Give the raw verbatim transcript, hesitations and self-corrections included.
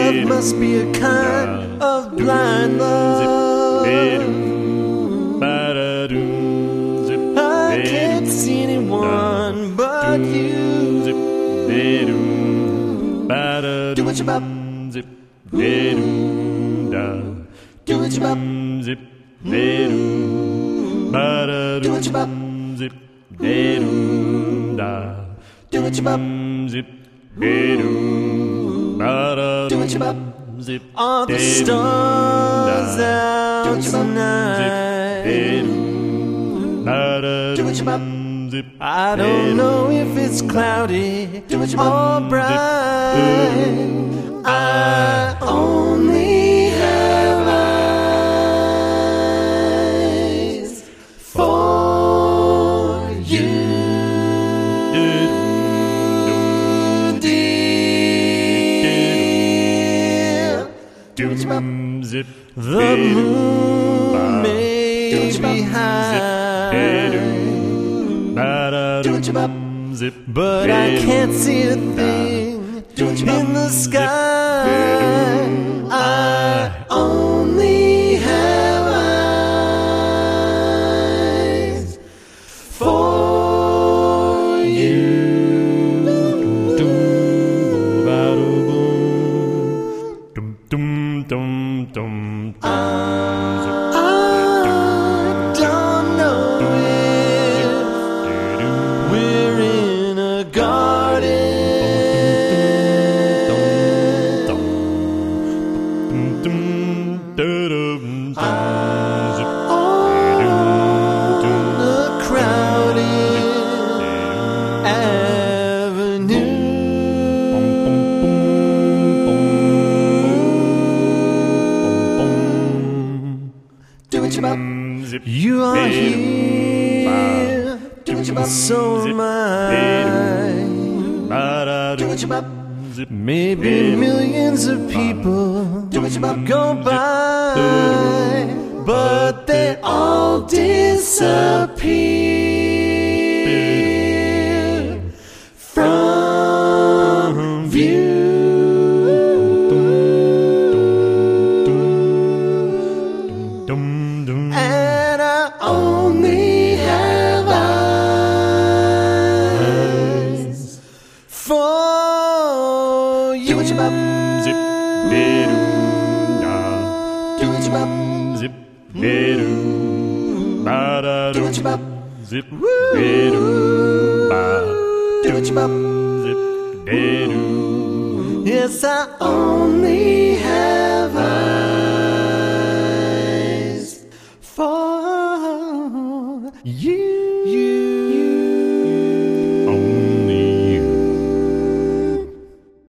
love must be a kind of blind love. I can't see anyone but you. Do what you bop. Do what you bop. Do what you bop. Do what you bop. Do what you bop. All the stars out tonight. Do what you bop. I don't know if it's cloudy or bright. I only have eyes for you, dear. Do what you bop. The moon may be high. Do what you bop. But I can't see a thing in the sky. I only have eyes for you. I don't know if we're in a garden. On a crowded avenue. Do what you bop. You are here. Do what you bop. So am I. Do what you bop. Maybe millions of people go by, but they all disappear from view. And I only have eyes for you. Do what you bop. Do what you bop. Do what you bop. Do what you bop. Yes, I only have eyes for you.